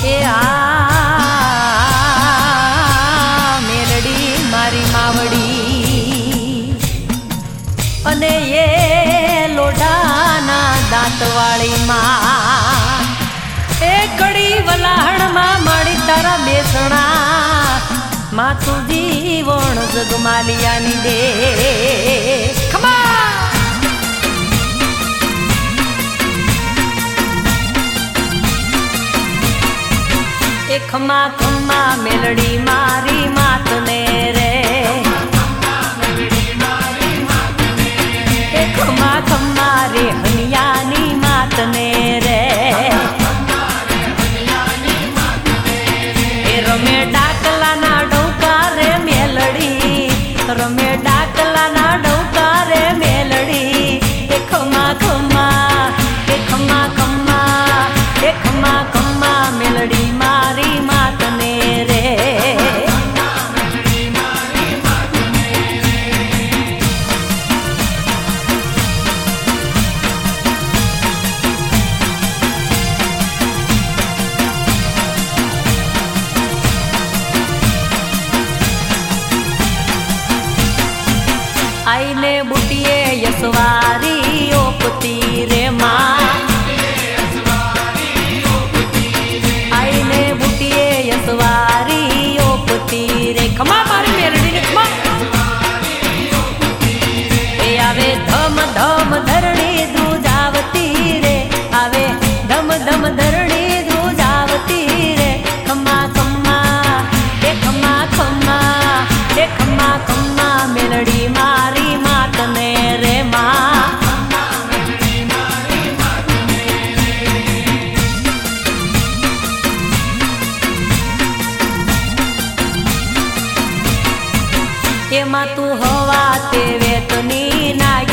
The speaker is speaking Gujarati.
એ મેલડી મારી માવડી અને એ લોઢાના દાંતવાળી માં એ કડી વલાહણમાં માડી તારા બેસણા માં તું જીવણ જગમાલિયાની દે ખમા એ ખમા ખમા મેલડી મારી માતને રે એ ખમા ખમા રે હનિયાની માતને રે એ રમે ડાકલાના ડૌકા રે મેલડી રમે ડાકલાના ડૌકા રે મેલડી એ ખમા ખમા એ ખમા ખમા એ ખમા ખમા મેલડી મારી માતને રે આઈને બુટીએ યસવારી ઓપતી રે માં આઈને બુટીએ યસવારી ઓપતી રે ખમા મારી મેરડી ને ખમા એ આવે ધમ ધમ ધરણી ધ્રુજાવતી રે આવે ધમ ધમ ધરણી ધ્રુજાવતી રે ખમા ખમા એ ખમા ખમા એ ખમા ખમા મેલડી મારી માતને રે માં એમાં તું હવા તે વેતની નાગ